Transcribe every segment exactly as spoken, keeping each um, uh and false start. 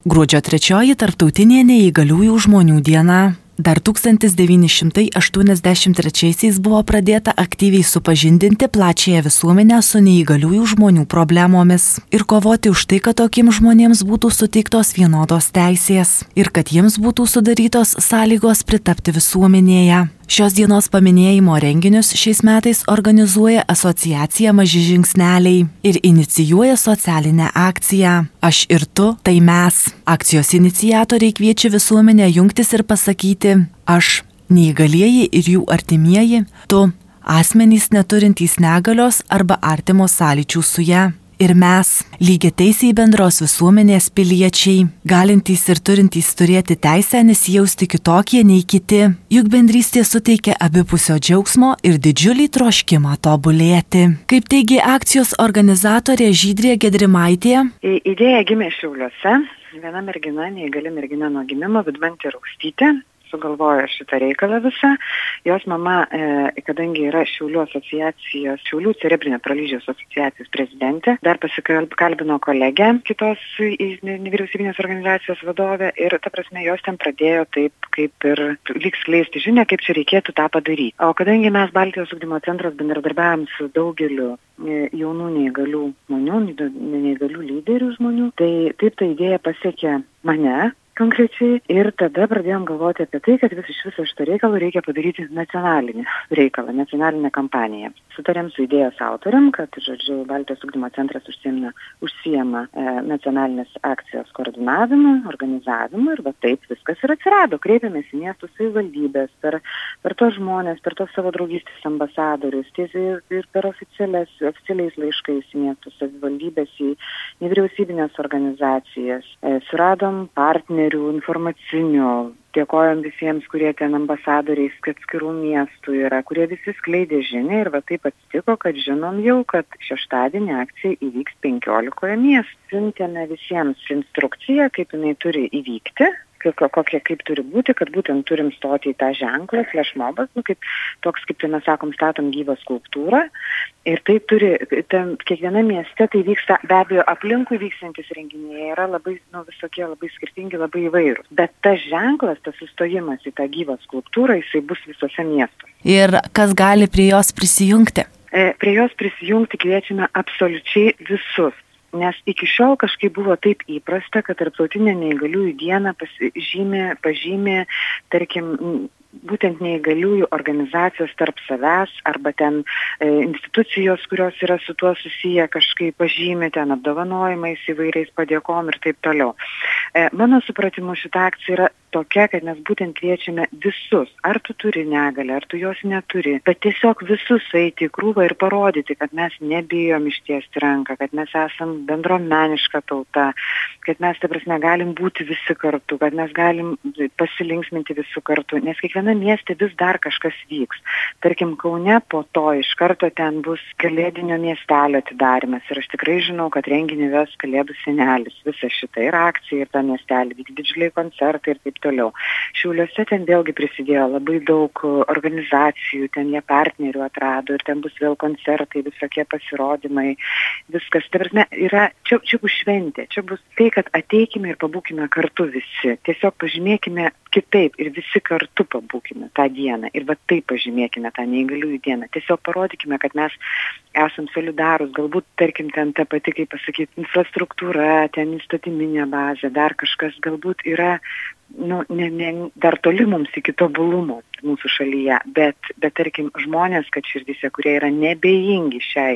Gruodžio trečioji tarptautinė neįgaliųjų žmonių diena. Dar tūkstantis devyni šimtai aštuoniasdešimt trečiaisiais buvo pradėta aktyviai supažindinti plačiąją visuomenę su neįgaliųjų žmonių problemomis ir kovoti už tai, kad tokiems žmonėms būtų suteiktos vienodos teisės ir kad jiems būtų sudarytos sąlygos pritapti visuomenėje. Šios dienos paminėjimo renginius šiais metais organizuoja asociacija Maži žingsneliai ir inicijuoja socialinę akciją Aš ir tu, tai mes. Akcijos iniciatoriai kviečia visuomenę jungtis ir pasakyti aš, neįgalieji ir jų artimieji, tu, asmenys neturintys negalios arba artimos sąlyčių su ja. Ir mes, lygiateisiai bendros visuomenės piliečiai, galintys ir turintys turėti teisę nesijausti kitokie nei kiti, juk bendrystė suteikia abipusio džiaugsmo ir didžiulį troškimą tobulėti. Kaip teigia akcijos organizatorė Žydrė Gedrimaitė. Idėja gimė Šiauliuose. Viena mergina, neįgali mergina nuo gimimo, Vidmantė Raustytė, sugalvojo šitą reikalą visą. Jos mama, e, kadangi yra Šiaulių asociacijos, Šiaulių cerebrinio paralyžiaus asociacijos prezidentė, dar pasikalbino kolegę, kitos nevyriausybinės organizacijos vadovę ir, ta prasme, jos ten pradėjo taip, kaip ir lyg skleisti žinią, kaip čia reikėtų tą padaryti. O kadangi mes Baltijos ugdymo centras bendradarbiavom su daugeliu jaunų neįgalių žmonių, neįgalių lyderių žmonių, tai taip ta idėja pasiekė mane konkrečiai ir tada pradėjom galvoti apie tai, kad vis iš viso šito reikalo reikia padaryti nacionalinį reikalą, nacionalinę kampaniją. Sutarėm su idėjos autoriam, kad, žodžiu, Baltijos ugdymo centras užsiema, užsiema e, nacionalinės akcijos koordinavimu, organizavimu ir va taip viskas ir atsirado. Kreipėmės į miestų savivaldybės, per, per tos žmonės, per tos savo draugystės ambasadorius, tiesiai ir per oficialiais laiškais į miestų savivaldybės, į nevyriausybinės organizacijas. E, suradom partnerių informacinių, dėkojom visiems, kurie ten ambasadoriais atskirų miestų yra, kurie visi skleidė žinią ir va taip atsitiko, kad žinom jau, kad šeštadienį akcija įvyks penkiolikoje miestų. Siuntėme visiems instrukciją, kaip jinai turi įvykti, kokie kaip turi būti, kad būtent turim stoti į tą ženklą, flashmobas, nu, kaip, toks, kaip tai mes sakom, statom gyvą skulptūrą. Ir tai turi, ten, kiekviena mieste tai vyksta, be abejo, aplinkui vykstantis renginiai yra labai, nu, visokie labai skirtingi, labai įvairūs. Bet tas ženklas, tas sustojimas į tą gyvą skulptūrą, jisai bus visose miestuose. Ir kas gali prie jos prisijungti? E, prie jos prisijungti kviečiame absoliučiai visus. Nes iki šiol kažkaip buvo taip įprasta, kad tarptautinė neįgaliųjų diena pasižymė, pažymė, tarkim, būtent neįgaliųjų organizacijos tarp savęs arba ten e, institucijos, kurios yra su tuo susiję, kažkaip pažymė ten apdovanojimais įvairiais padėkom ir taip toliau. E, mano supratimu šita akcija yra tokia, kad mes būtent kviečiame visus, ar tu turi negalę, ar tu jos neturi, bet tiesiog visus eiti į krūvą ir parodyti, kad mes nebijom ištiesti ranką, kad mes esam bendruomeniška tauta, kad mes, ta prasme, galim būti visi kartu, kad mes galim pasilinksminti visi kartu, nes kiekviena mieste vis dar kažkas vyks. Tarkim, Kaune po to iš karto ten bus kalėdinio miestelio atidarymas ir aš tikrai žinau, kad renginį ves Kalėdų senelis, visa šita ir akcija ir tą miestelį, vyks didžiuliai koncertai ir taip toliau. Šiauliuose ten vėlgi prisidėjo labai daug organizacijų, ten jie partnerių atrado ir ten bus vėl koncertai, visokie pasirodymai, viskas. Tai prasme, yra, čia, čia bus šventė, čia bus tai, kad ateikime ir pabūkime kartu visi. Tiesiog pažymėkime kitaip ir visi kartu pabūkime tą dieną ir va taip pažymėkime tą neįgaliųjų dieną. Tiesiog parodykime, kad mes esam solidarūs, galbūt, tarkim, ten ta pati, kaip pasakyti, infrastruktūra, ten įstatyminė bazė, dar kažkas galbūt yra nu, ne, ne, dar toli mums iki tobulumo mūsų šalyje, bet, bet tarkim, žmonės, kad širdise, kurie yra nebejingi šiai,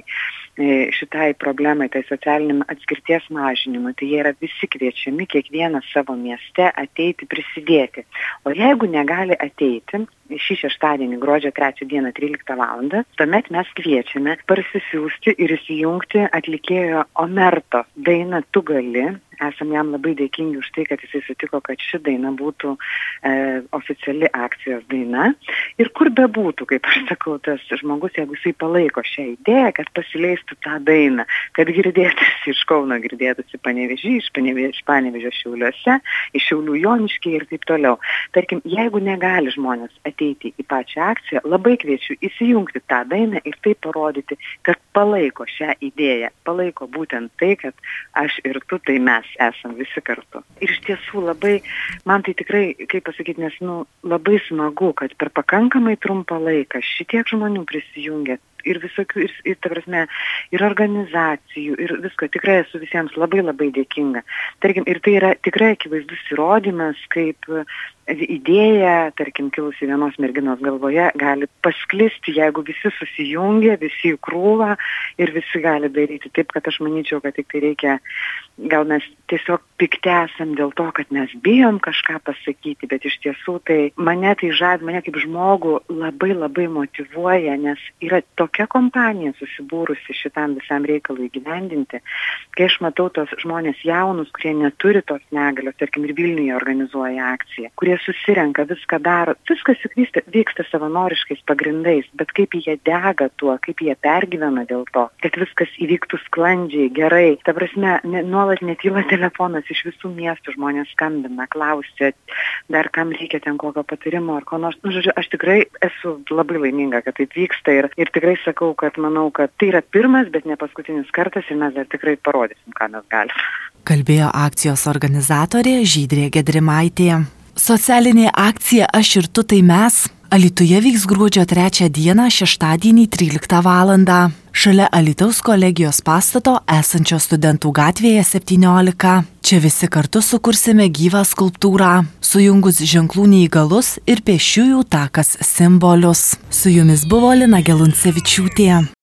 šitai problemai, tai socialiniam atskirties mažinimui, tai jie yra visi kviečiami, kiekvienas savo mieste ateiti prisidėti. O jeigu negali ateiti, šį šeštadienį, gruodžio trečią dieną, tryliktą valandą, tuomet mes kviečiame parsisiųsti ir įsijungti atlikėjo Omerto dainą Tu gali. Esam jam labai dėkingi už tai, kad jisai sutiko, kad ši daina būtų e, oficiali akcijos daina. Ir kur bebūtų, kaip aš sakau, tas žmogus, jeigu jisai palaiko šią idėją, kad pasileistų tą dainą, kad girdėtųsi iš Kauno, girdėtųsi Panevėžy, iš Panevėžio, Panevėžio Šiauliuose, iš Šiaulių Joniškyje ir taip toliau. Tarkim, jeigu negali žmonės ateiti į pačią akciją, labai kviečiu įsijungti tą dainą ir taip parodyti, kad palaiko šią idėją, palaiko būtent tai, kad aš ir tu, tai mes esam visi kartu. Ir iš tiesų labai, man tai tikrai, kaip pasakyti, nes nu, labai smagu, kad per pakankamai trumpą laiką šitiek žmonių prisijungia. Ir visokių, ir, ir, ta prasme, ir organizacijų, ir visko. Tikrai esu visiems labai labai dėkinga. Tarkim, ir tai yra tikrai akivaizdus įrodymas, kaip idėja, tarkim, kilusi vienos merginos galvoje, gali pasklisti, jeigu visi susijungia, visi į krūvą ir visi gali daryti. Taip, kad aš manyčiau, kad tik tai reikia, gal mes tiesiog pikti esam dėl to, kad mes bijom kažką pasakyti, bet iš tiesų tai mane tai žavi, mane kaip žmogų labai labai motyvuoja, nes yra tokia kompanija susibūrusi šitam visam reikalui įgyvendinti, kai aš matau tos žmonės jaunus, kurie neturi tos negalios, tarkim, ir Vilniuje organizuoja akciją, kurie susirenka, viską daro, viskas vyksta, vyksta savanoriškais pagrindais, bet kaip jie dega tuo, kaip jie pergyvena dėl to, kad viskas įvyktų sklandžiai, gerai. Ta prasme, ne, nuolat netyla telefonas, iš visų miestų žmonės skambina, klausia, dar kam reikia ten kokio patarimo ar ko nors. Nu, žodžiu, aš tikrai esu labai laiminga, kad taip vyksta ir, ir tikrai sakau, kad manau, kad tai yra pirmas, bet ne paskutinis kartas ir mes dar tikrai parodysim, ką mes galime. Kalbėjo akcijos organizatorė Žydrė Gedrimaitė. Socialinė akcija Aš ir tu, tai mes Alytuje vyks gruodžio trečią dieną šeštadienį tryliktą valandą. Šalia Alytaus kolegijos pastato esančio Studentų gatvėje septyniolika. Čia visi kartu sukursime gyvą skulptūrą, sujungus ženklų neįgalus ir pėsčiųjų takas simbolius. Su jumis buvo Lina Geluncevičiūtė.